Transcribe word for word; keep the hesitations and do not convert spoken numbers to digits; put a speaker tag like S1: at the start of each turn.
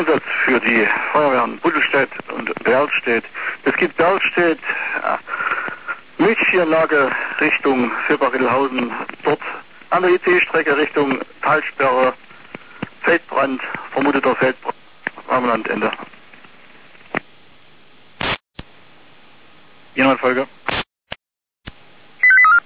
S1: Einsatz für die Feuerwehren Buddelstedt und Berlstedt. Es gibt Berlstedt, äh, Milchvieranlage Richtung Silberrittelhausen, dort an der I C-Strecke Richtung Talsperre, Feldbrand, vermuteter Feldbrand, Amlandende. Jemand Folge?